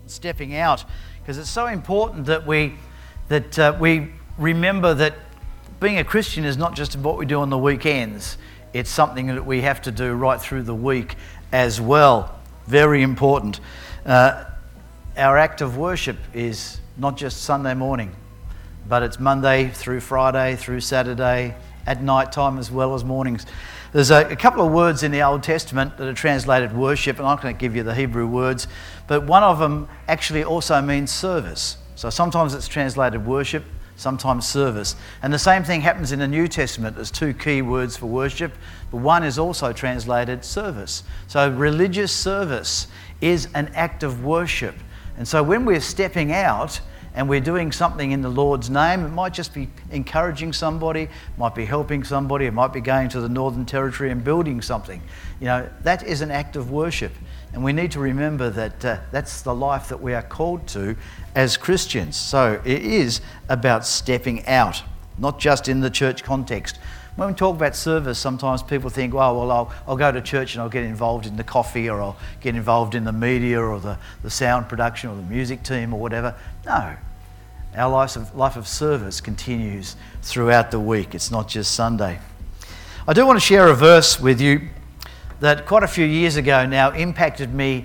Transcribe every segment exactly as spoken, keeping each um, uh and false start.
stepping out, because it's so important that we that uh, we remember that being a Christian is not just what we do on the weekends. It's something that we have to do right through the week as well. Very important. Uh, our act of worship is not just Sunday morning, but it's Monday through Friday, through Saturday, at night time as well as mornings. There's a, a couple of words in the Old Testament that are translated worship, and I'm not going to give you the Hebrew words, but one of them actually also means service. So sometimes it's translated worship, sometimes service. And the same thing happens in the New Testament. There's two key words for worship, but one is also translated service. So religious service is an act of worship. And so when we're stepping out and we're doing something in the Lord's name, it might just be encouraging somebody, it might be helping somebody, it might be going to the Northern Territory and building something. You know, that is an act of worship. And we need to remember that uh, that's the life that we are called to as Christians. So it is about stepping out, not just in the church context. When we talk about service, sometimes people think, well, well I'll, I'll go to church and I'll get involved in the coffee, or I'll get involved in the media or the, the sound production or the music team or whatever. No. Our life of, life of service continues throughout the week. It's not just Sunday. I do want to share a verse with you that quite a few years ago now impacted me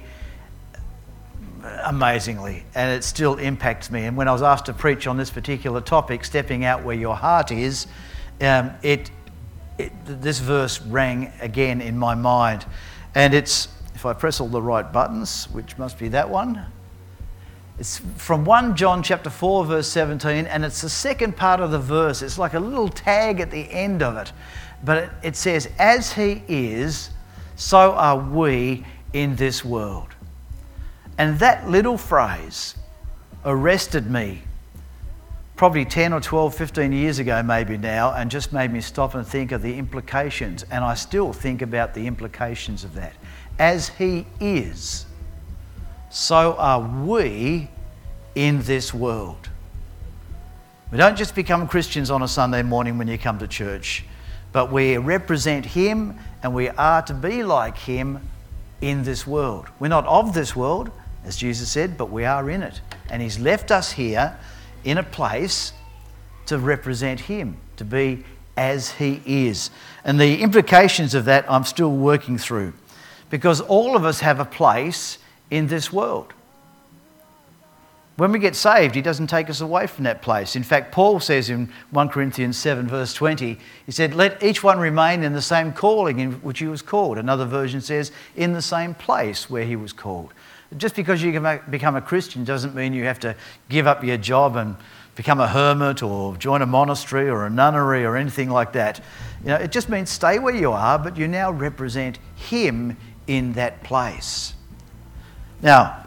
amazingly, and it still impacts me. And when I was asked to preach on this particular topic, stepping out where your heart is, um, it, it this verse rang again in my mind. And it's, if I press all the right buttons, which must be that one, it's from First John chapter four, verse seventeen, and it's the second part of the verse. It's like a little tag at the end of it. But it, it says, as he is, so are we in this world. And that little phrase arrested me probably ten or twelve, fifteen years ago maybe now, and just made me stop and think of the implications. And I still think about the implications of that. As he is, so are we in this world. We don't just become Christians on a Sunday morning when you come to church, but we represent him, and we are to be like him in this world. We're not of this world, as Jesus said, but we are in it. And he's left us here in a place to represent him, to be as he is. And the implications of that I'm still working through, because all of us have a place in this world. When we get saved, he doesn't take us away from that place. In fact, Paul says in First Corinthians seven, verse twenty, he said, let each one remain in the same calling in which he was called. Another version says, in the same place where he was called. Just because you can become a Christian doesn't mean you have to give up your job and become a hermit or join a monastery or a nunnery or anything like that. You know, it just means stay where you are, but you now represent him in that place. Now,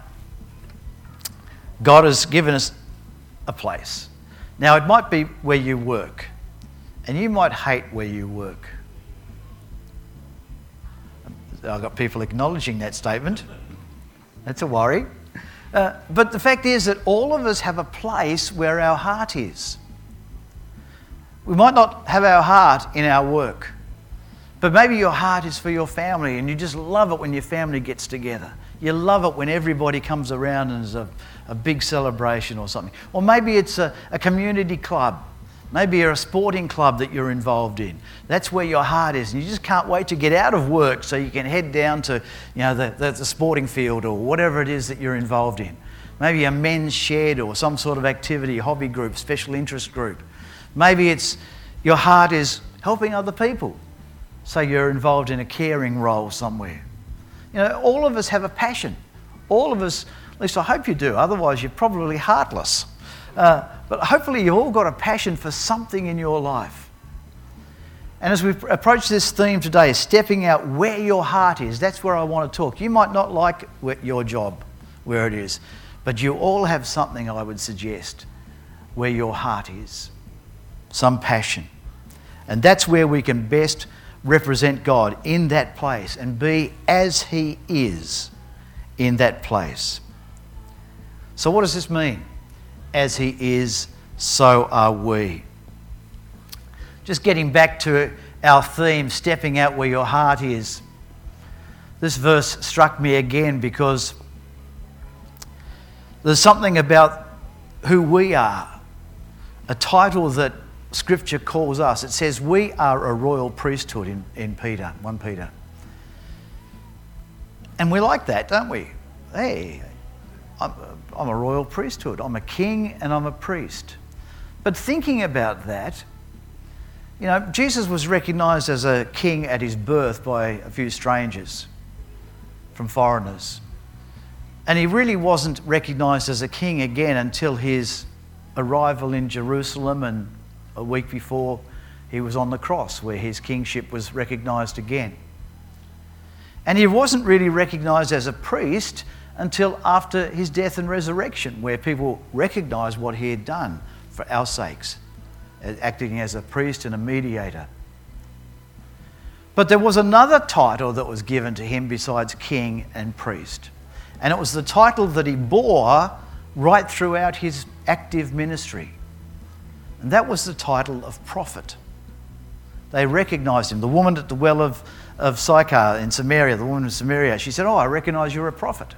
God has given us a place. Now, it might be where you work, and you might hate where you work. I've got people acknowledging that statement. That's a worry. Uh, but the fact is that all of us have a place where our heart is. We might not have our heart in our work, but maybe your heart is for your family, and you just love it when your family gets together. You love it when everybody comes around and there's a, a big celebration or something. Or maybe it's a, a community club. Maybe you're a sporting club that you're involved in. That's where your heart is. And you just can't wait to get out of work so you can head down to, you know, the, the, the sporting field or whatever it is that you're involved in. Maybe a men's shed or some sort of activity, hobby group, special interest group. Maybe it's your heart is helping other people. So you're involved in a caring role somewhere. You know, all of us have a passion. All of us, at least I hope you do, otherwise you're probably heartless. Uh, but hopefully you've all got a passion for something in your life. And as we approach this theme today, stepping out where your heart is, that's where I want to talk. You might not like your job, where it is, but you all have something, I would suggest, where your heart is. Some passion. And that's where we can best represent God in that place and be as he is in that place. So what does this mean? As he is, so are we. Just getting back to our theme, stepping out where your heart is. This verse struck me again because There's something about who we are, a title that Scripture calls us. It says we are a royal priesthood in, in Peter, First Peter. And we like that, don't we? Hey, I'm, I'm a royal priesthood. I'm a king and I'm a priest. But thinking about that, you know, Jesus was recognised as a king at his birth by a few strangers from foreigners. And he really wasn't recognised as a king again until his arrival in Jerusalem, and a week before he was on the cross, where his kingship was recognised again. And he wasn't really recognised as a priest until after his death and resurrection, where people recognised what he had done for our sakes, acting as a priest and a mediator. But there was another title that was given to him besides king and priest. And it was the title that he bore right throughout his active ministry. And that was the title of prophet. They recognised him. The woman at the well of, of Sychar in Samaria, the woman in Samaria, she said, "Oh, I recognise you're a prophet."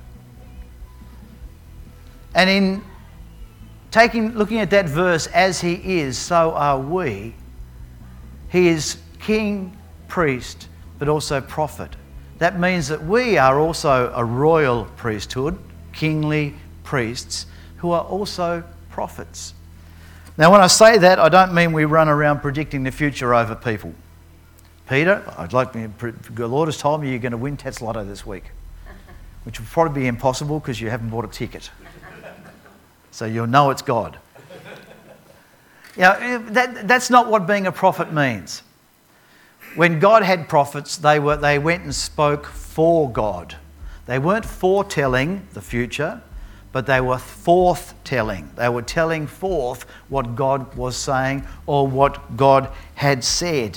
And in taking, looking at that verse, as he is, so are we. He is king, priest, but also prophet. That means that we are also a royal priesthood, kingly priests, who are also prophets. Now, when I say that, I don't mean we run around predicting the future over people. Peter, I'd like me, the Lord has told me you're going to win Tats Lotto this week, which will probably be impossible because you haven't bought a ticket. So you'll know it's God. You know, that, that's not what being a prophet means. When God had prophets, they were they went and spoke for God. They weren't foretelling the future, but they were forth-telling. They were telling forth what God was saying or what God had said.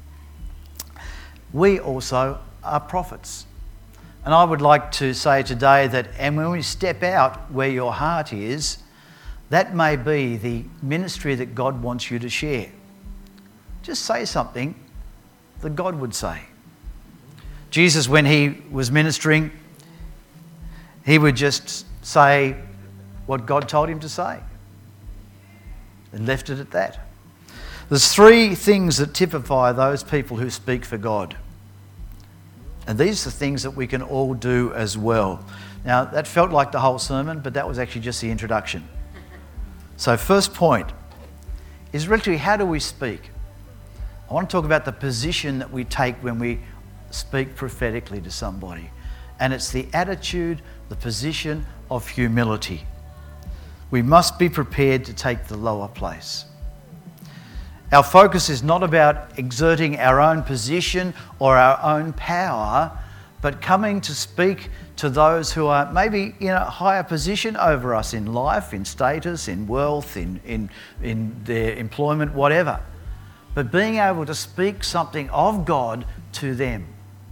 We also are prophets. And I would like to say today that, and when we step out where your heart is, that may be the ministry that God wants you to share. Just say something that God would say. Jesus, when he was ministering, he would just say what God told him to say and left it at that. There's three things that typify those people who speak for God. And these are things that we can all do as well. Now, that felt like the whole sermon, but that was actually just the introduction. So first point is really, how do we speak? I want to talk about the position that we take when we speak prophetically to somebody. And it's the attitude, the position of humility. We must be prepared to take the lower place. Our focus is not about exerting our own position or our own power, but coming to speak to those who are maybe in a higher position over us in life, in status, in wealth, in, in, in their employment, whatever. But being able to speak something of God to them.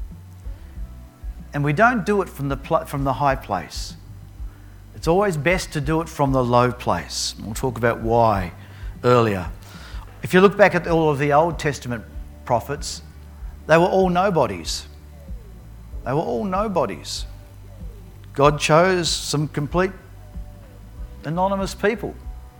And we don't do it from the, pl- from the high place. It's always best to do it from the low place. We'll talk about why earlier. If you look back at all of the Old Testament prophets, they were all nobodies. They were all nobodies. God chose some complete anonymous people.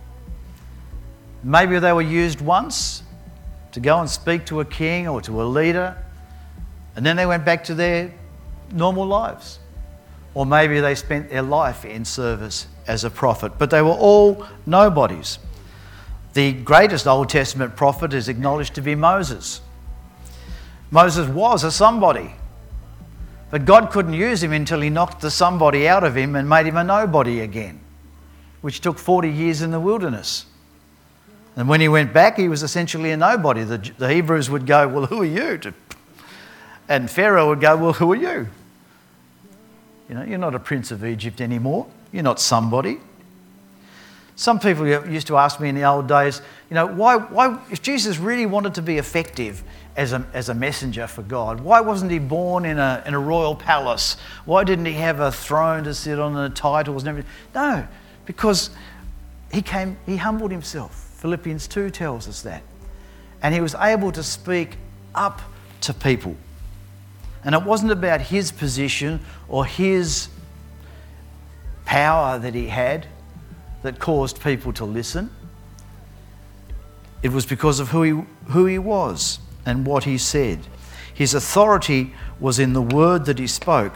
Maybe they were used once to go and speak to a king or to a leader, and then they went back to their normal lives. Or maybe they spent their life in service as a prophet, but they were all nobodies. The greatest Old Testament prophet is acknowledged to be Moses. Moses was a somebody, but God couldn't use him until he knocked the somebody out of him and made him a nobody again, which took forty years in the wilderness. And when he went back, he was essentially a nobody. The, the Hebrews would go, "Well, who are you?" To, and Pharaoh would go, "Well, who are you? You know, you're not a prince of Egypt anymore. You're not somebody." Some people used to ask me in the old days, you know, why, why, if Jesus really wanted to be effective as a, as a messenger for God, why wasn't he born in a, in a royal palace? Why didn't he have a throne to sit on and titles and everything? No, because he came, he humbled himself. Philippians two tells us that. And he was able to speak up to people. And it wasn't about his position or his power that he had that caused people to listen. It was because of who he, who he was and what he said. His authority was in the word that he spoke.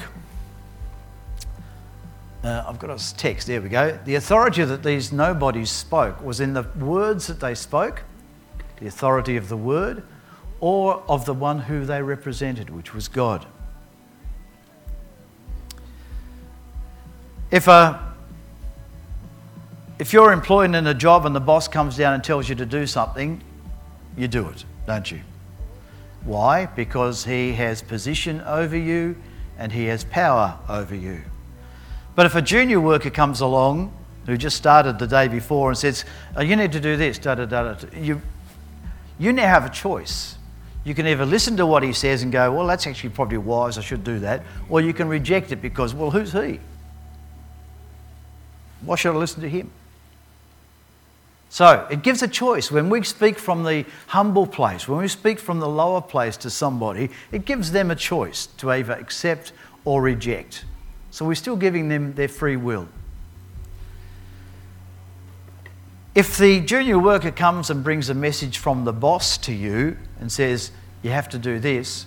Uh, I've got a text, there we go. The authority that these nobodies spoke was in the words that they spoke, the authority of the word, or of the one who they represented, which was God. If a If you're employed in a job and the boss comes down and tells you to do something, you do it, don't you? Why? Because he has position over you and he has power over you. But if a junior worker comes along who just started the day before and says, oh, you need to do this, da da da da, you, you now have a choice. You can either listen to what he says and go, well, that's actually probably wise, I should do that, or you can reject it because, well, who's he? Why should I listen to him? So it gives a choice. When we speak from the humble place, when we speak from the lower place to somebody, it gives them a choice to either accept or reject. So we're still giving them their free will. If the junior worker comes and brings a message from the boss to you and says, you have to do this,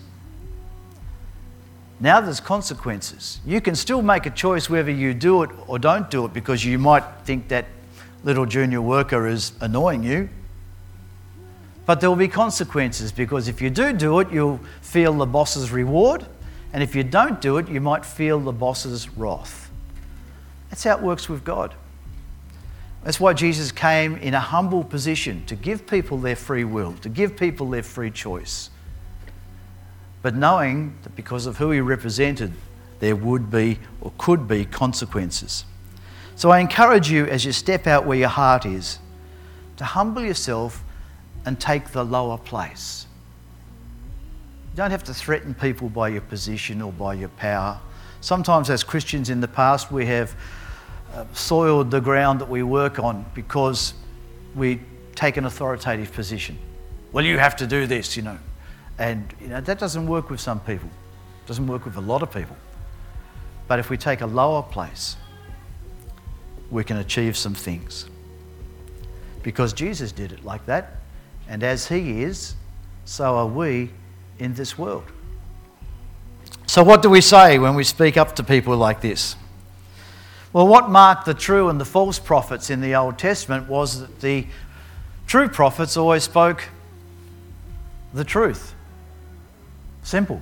now there's consequences. You can still make a choice whether you do it or don't do it because you might think that little junior worker is annoying you. But there will be consequences because if you do do it, you'll feel the boss's reward. And if you don't do it, you might feel the boss's wrath. That's how it works with God. That's why Jesus came in a humble position to give people their free will, to give people their free choice. But knowing that because of who he represented, there would be or could be consequences. So I encourage you as you step out where your heart is, to humble yourself and take the lower place. You don't have to threaten people by your position or by your power. Sometimes as Christians in the past we have uh, soiled the ground that we work on because we take an authoritative position. Well, you have to do this, you know. And you know that doesn't work with some people. It doesn't work with a lot of people. But if we take a lower place, we can achieve some things. Because Jesus did it like that. And as he is, so are we in this world. So what do we say when we speak up to people like this? Well, what marked the true and the false prophets in the Old Testament was that the true prophets always spoke the truth. Simple.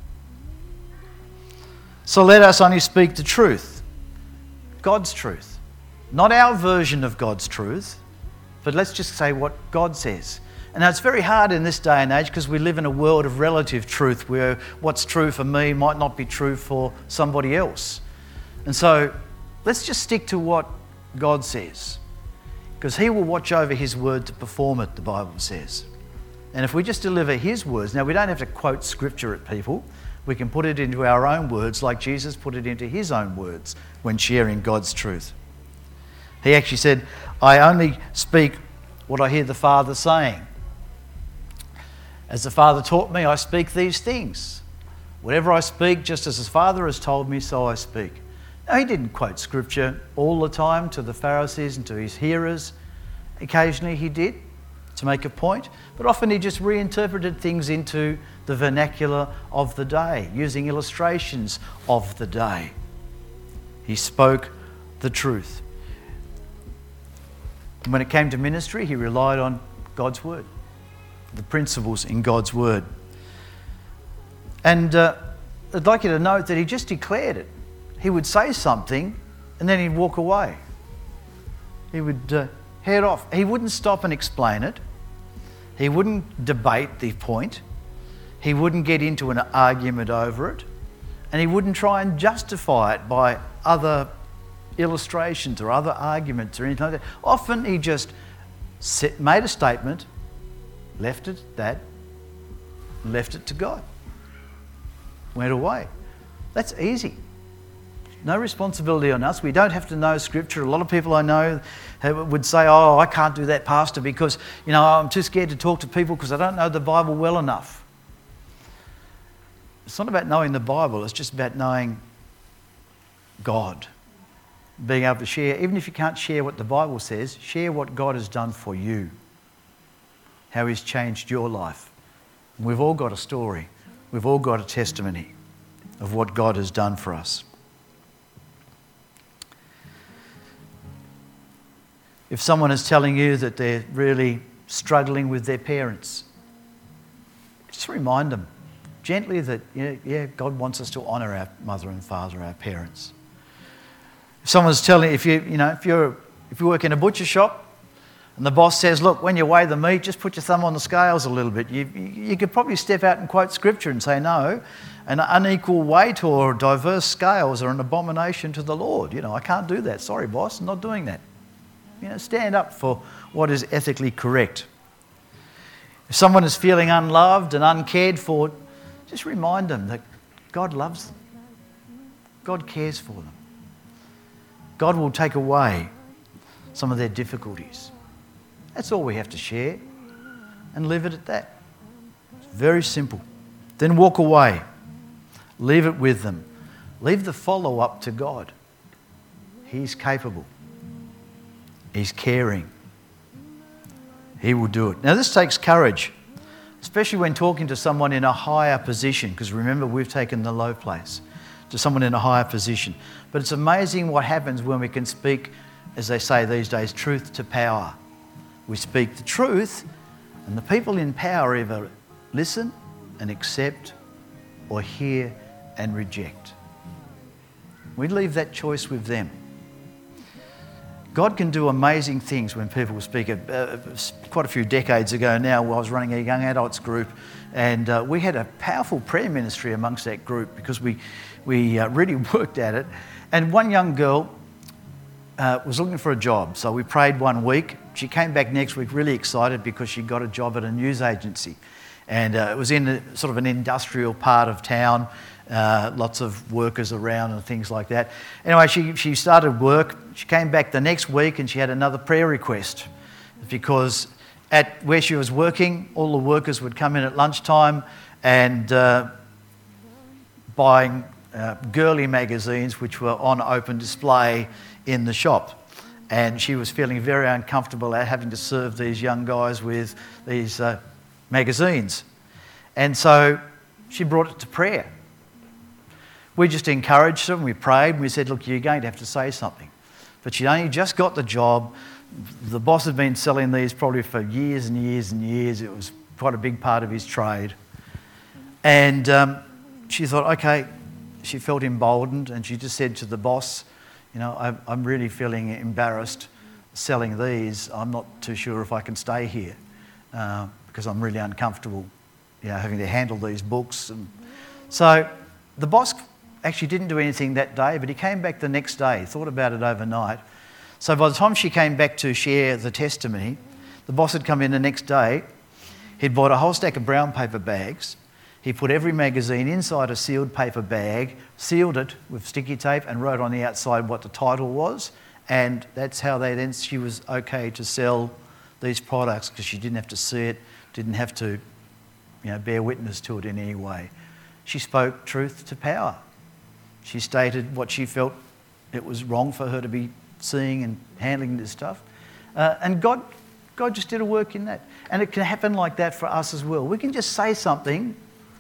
So let us only speak the truth. God's truth. Not our version of God's truth, but let's just say what God says. And now it's very hard in this day and age because we live in a world of relative truth where what's true for me might not be true for somebody else. And so let's just stick to what God says because he will watch over his word to perform it, the Bible says. And if we just deliver his words, now we don't have to quote scripture at people. We can put it into our own words like Jesus put it into his own words when sharing God's truth. He actually said, I only speak what I hear the Father saying. As the Father taught me, I speak these things. Whatever I speak, just as the Father has told me, so I speak. Now, he didn't quote scripture all the time to the Pharisees and to his hearers. Occasionally he did, to make a point, but often he just reinterpreted things into the vernacular of the day, using illustrations of the day. He spoke the truth. And when it came to ministry, he relied on God's word, the principles in God's word. And uh, I'd like you to note that he just declared it. He would say something and then he'd walk away. He would uh, head off. He wouldn't stop and explain it. He wouldn't debate the point. He wouldn't get into an argument over it. And he wouldn't try and justify it by other illustrations or other arguments or anything like that. Often he just set, made a statement, left it at that, left it to God. Went away. That's easy. No responsibility on us. We don't have to know scripture. A lot of people I know would say, oh, I can't do that, Pastor, because you know I'm too scared to talk to people because I don't know the Bible well enough. It's not about knowing the Bible, it's just about knowing God. being able to share, even if you can't share what the Bible says, share what God has done for you, how He's changed your life. We've all got a story. We've all got a testimony of what God has done for us. If someone is telling you that they're really struggling with their parents, just remind them gently that, yeah, yeah, God wants us to honour our mother and father, our parents. If someone's telling, if you, you know, if you're, if you work in a butcher shop and the boss says, look, when you weigh the meat, just put your thumb on the scales a little bit. You, you, you could probably step out and quote scripture and say, no, an unequal weight or diverse scales are an abomination to the Lord. You know, I can't do that. Sorry, boss, I'm not doing that. You know, stand up for what is ethically correct. If someone is feeling unloved and uncared for, just remind them that God loves them. God cares for them. God will take away some of their difficulties. That's all we have to share and leave it at that. It's very simple. Then walk away. Leave it with them. Leave the follow-up to God. He's capable. He's caring. He will do it. Now this takes courage, especially when talking to someone in a higher position, because remember, we've taken the low place, to someone in a higher position. But it's amazing what happens when we can speak, as they say these days, truth to power. We speak the truth, and the people in power either listen and accept or hear and reject. We leave that choice with them. God can do amazing things when people speak. Uh, quite a few decades ago now, I was running a young adults group, and uh, we had a powerful prayer ministry amongst that group because we, we uh, really worked at it. And one young girl uh, was looking for a job, so we prayed one week. She came back next week really excited because she got a job at a news agency. And uh, it was in a, sort of an industrial part of town, uh, lots of workers around and things like that. Anyway, she, she started work. She came back the next week and she had another prayer request because at where she was working, all the workers would come in at lunchtime and uh, buying uh, girly magazines which were on open display in the shop. And she was feeling very uncomfortable at having to serve these young guys with these uh, magazines. And so she brought it to prayer. We just encouraged her, we prayed, and we said, look, you're going to have to say something. But she'd only just got the job. The boss had been selling these probably for years and years and years. It was quite a big part of his trade. And um, she thought, okay, she felt emboldened, and she just said to the boss, you know, I'm, I'm really feeling embarrassed selling these. I'm not too sure if I can stay here uh, because I'm really uncomfortable, you know, having to handle these books. And so the boss actually didn't do anything that day, but he came back the next day, thought about it overnight. So by the time she came back to share the testimony, the boss had come in the next day. He'd bought a whole stack of brown paper bags. He put every magazine inside a sealed paper bag, sealed it with sticky tape and wrote on the outside what the title was. And that's how they then, she was okay to sell these products because she didn't have to see it, didn't have to, you know, bear witness to it in any way. She spoke truth to power. She stated what she felt it was wrong for her to be seeing and handling this stuff. Uh, and God, God just did a work in that. And it can happen like that for us as well. We can just say something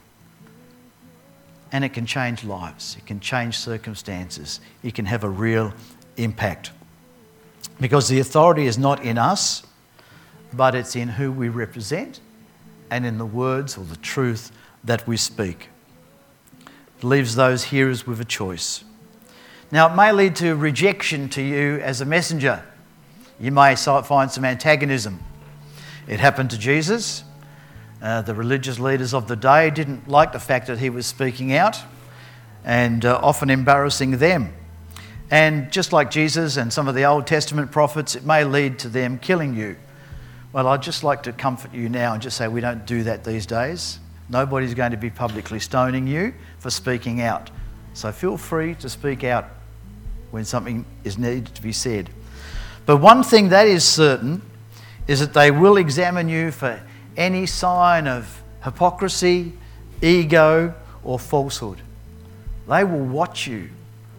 and it can change lives. It can change circumstances. It can have a real impact. Because the authority is not in us, but it's in who we represent and in the words or the truth that we speak. It leaves those hearers with a choice. Now, it may lead to rejection to you as a messenger. You may find some antagonism. It happened to Jesus. Uh, the religious leaders of the day didn't like the fact that he was speaking out and uh, often embarrassing them. And just like Jesus and some of the Old Testament prophets, it may lead to them killing you. Well, I'd just like to comfort you now and just say we don't do that these days. Nobody's going to be publicly stoning you for speaking out. So feel free to speak out when something is needed to be said. But one thing that is certain is that they will examine you for any sign of hypocrisy, ego, or falsehood. They will watch you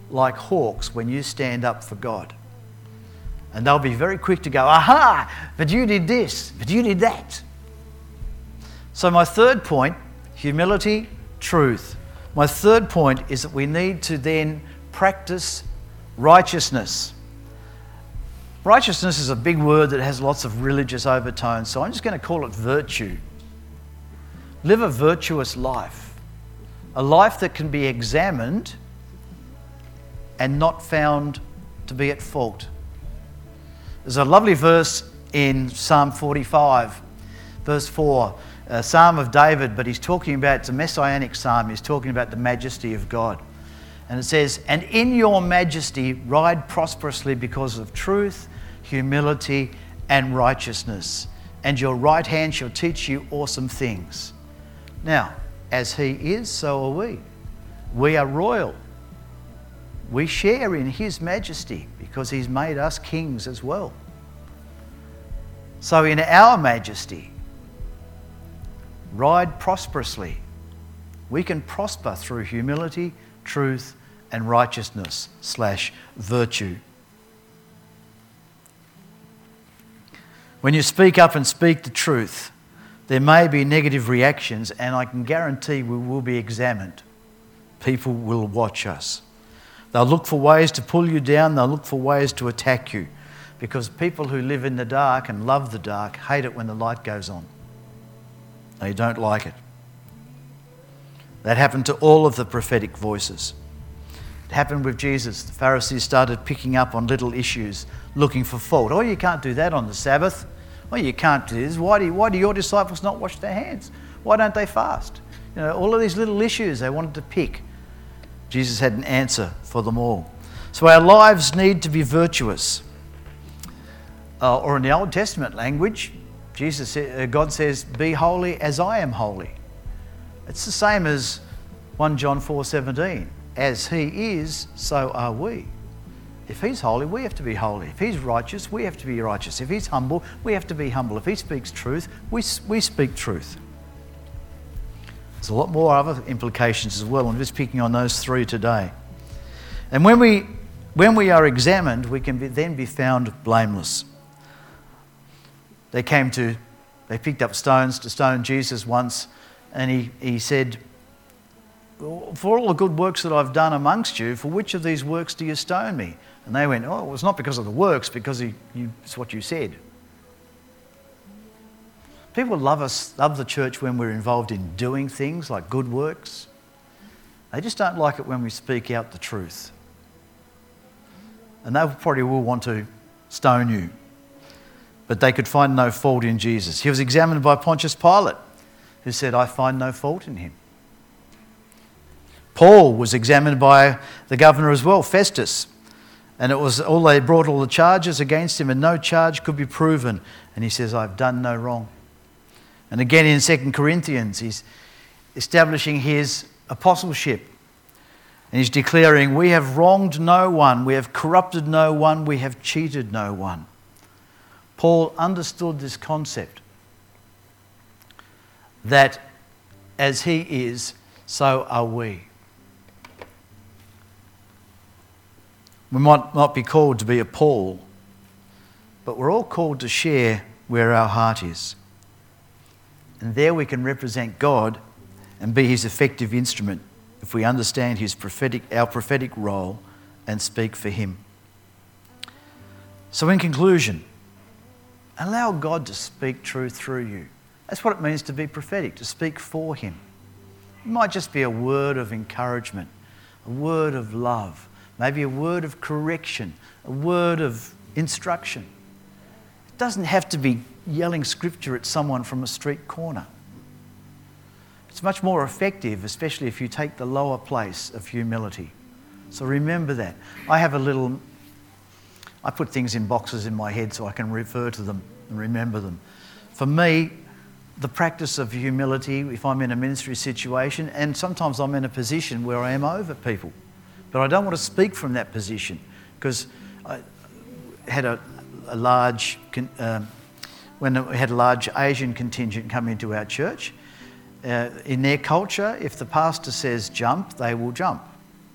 like hawks when you stand up for God. And they'll be very quick to go, aha, but you did this, but you did that. So my third point, humility, truth. My third point is that we need to then practice righteousness. Righteousness is a big word that has lots of religious overtones, so I'm just going to call it virtue. Live a virtuous life, a life that can be examined and not found to be at fault. There's a lovely verse in Psalm forty-five, verse four, a Psalm of David, but he's talking about, it's a messianic psalm, he's talking about the majesty of God. And it says, and in your majesty ride prosperously because of truth, humility, and righteousness. And your right hand shall teach you awesome things. Now, as he is, so are we. We are royal. We share in his majesty because he's made us kings as well. So in our majesty, ride prosperously. We can prosper through humility, truth, and righteousness slash virtue. When you speak up and speak the truth, there may be negative reactions, and I can guarantee we will be examined. People will watch us. They'll look for ways to pull you down, they'll look for ways to attack you, because people who live in the dark and love the dark hate it when the light goes on. They don't like it. That happened to all of the prophetic voices. It happened with Jesus. The Pharisees started picking up on little issues, looking for fault. Oh, you can't do that on the Sabbath. Oh, you can't do this. Why do, you, why do your disciples not wash their hands? Why don't they fast? You know, all of these little issues they wanted to pick. Jesus had an answer for them all. So our lives need to be virtuous. Uh, or in the Old Testament language, Jesus, uh, God says, be holy as I am holy. It's the same as First John four seventeen. As he is, so are we. If he's holy, we have to be holy. If he's righteous, we have to be righteous. If he's humble, we have to be humble. If he speaks truth, we, we speak truth. There's a lot more other implications as well. I'm just picking on those three today. And when we, when we are examined, we can be, then be found blameless. They came to, they picked up stones to stone Jesus once, and he, he said, for all the good works that I've done amongst you, for which of these works do you stone me? And they went, oh, it was not because of the works, because he, you, it's what you said. People love us, love the church when we're involved in doing things like good works. They just don't like it when we speak out the truth. And they probably will want to stone you. But they could find no fault in Jesus. He was examined by Pontius Pilate, who said, I find no fault in him. Paul was examined by the governor as well, Festus. And it was all they brought all the charges against him, and no charge could be proven. And he says, I've done no wrong. And again in Second Corinthians, he's establishing his apostleship. And he's declaring, we have wronged no one, we have corrupted no one, we have cheated no one. Paul understood this concept that as he is, so are we. We might not be called to be a Paul, but we're all called to share where our heart is. And there we can represent God and be his effective instrument if we understand his prophetic, our prophetic role and speak for him. So in conclusion, allow God to speak truth through you. That's what it means to be prophetic, to speak for him. It might just be a word of encouragement, a word of love, maybe a word of correction, a word of instruction. It doesn't have to be yelling scripture at someone from a street corner. It's much more effective, especially if you take the lower place of humility. So remember that. I have a little, I put things in boxes in my head so I can refer to them and remember them. For me, the practice of humility, if I'm in a ministry situation, and sometimes I'm in a position where I am over people, but I don't want to speak from that position, because I had a, a large, um, when we had a large Asian contingent come into our church, uh, in their culture, if the pastor says jump, they will jump.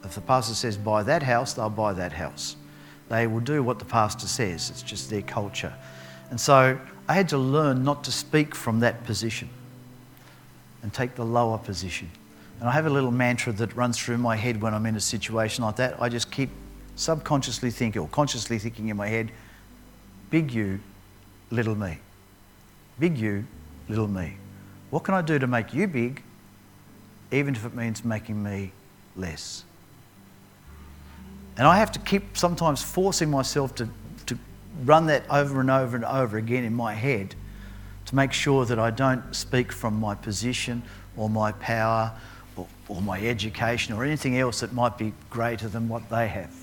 If the pastor says buy that house, they'll buy that house. They will do what the pastor says. It's just their culture. And so I had to learn not to speak from that position and take the lower position. And I have a little mantra that runs through my head when I'm in a situation like that. I just keep subconsciously thinking or consciously thinking in my head, big you, little me. Big you, little me. What can I do to make you big, even if it means making me less? And I have to keep sometimes forcing myself to, to run that over and over and over again in my head to make sure that I don't speak from my position or my power or, or my education or anything else that might be greater than what they have.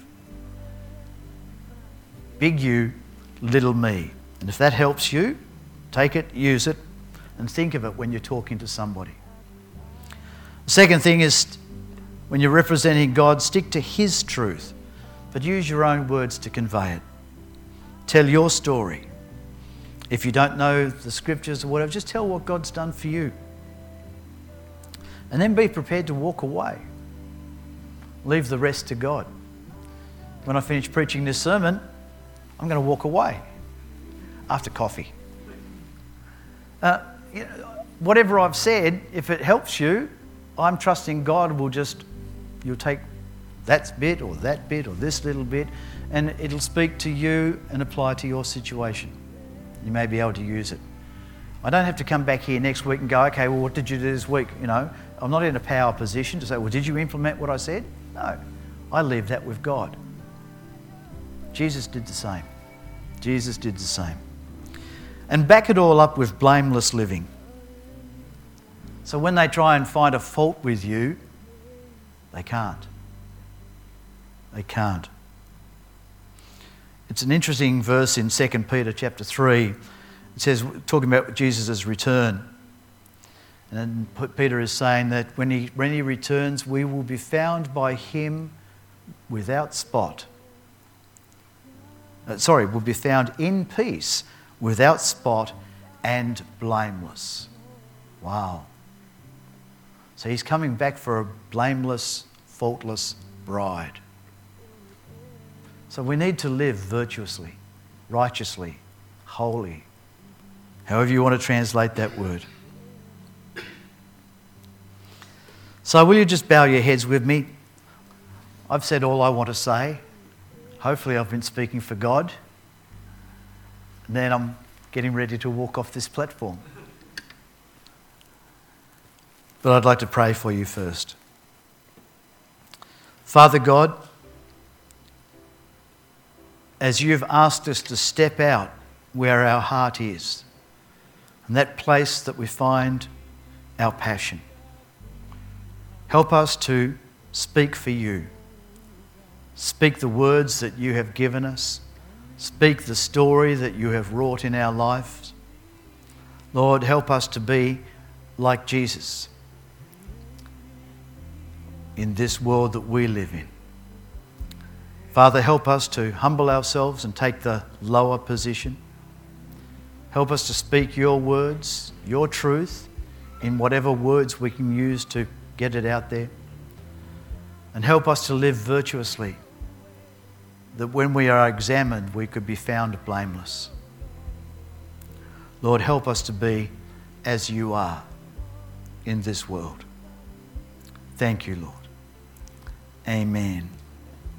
Big you, little me. And if that helps you, take it, use it, and think of it when you're talking to somebody. The second thing is, when you're representing God, stick to His truth, but use your own words to convey it. Tell your story. If you don't know the scriptures or whatever, just tell what God's done for you. And then be prepared to walk away. Leave the rest to God. When I finish preaching this sermon, I'm going to walk away after coffee. Uh, you know, whatever I've said, if it helps you, I'm trusting God will just, you'll take that bit or that bit or this little bit, and it'll speak to you and apply to your situation. You may be able to use it. I don't have to come back here next week and go, okay, well, what did you do this week? You know, I'm not in a power position to say, well, did you implement what I said? No, I leave that with God. Jesus did the same. Jesus did the same. And back it all up with blameless living. So when they try and find a fault with you, they can't. They can't. It's an interesting verse in Second Peter chapter three. It says, talking about Jesus' return. And Peter is saying that when he, when he returns, we will be found by him without spot. Uh, sorry, will be found in peace, without spot and blameless. Wow. So he's coming back for a blameless, faultless bride. So we need to live virtuously, righteously, holy, however you want to translate that word. So will you just bow your heads with me? I've said all I want to say. Hopefully I've been speaking for God. And then I'm getting ready to walk off this platform. But I'd like to pray for you first. Father God, as you've asked us to step out where our heart is, and that place that we find our passion, help us to speak for you. Speak the words that you have given us. Speak the story that you have wrought in our lives. Lord, help us to be like Jesus in this world that we live in. Father, help us to humble ourselves and take the lower position. Help us to speak your words, your truth, in whatever words we can use to get it out there. And help us to live virtuously, that when we are examined, we could be found blameless. Lord, help us to be as you are in this world. Thank you, Lord. Amen.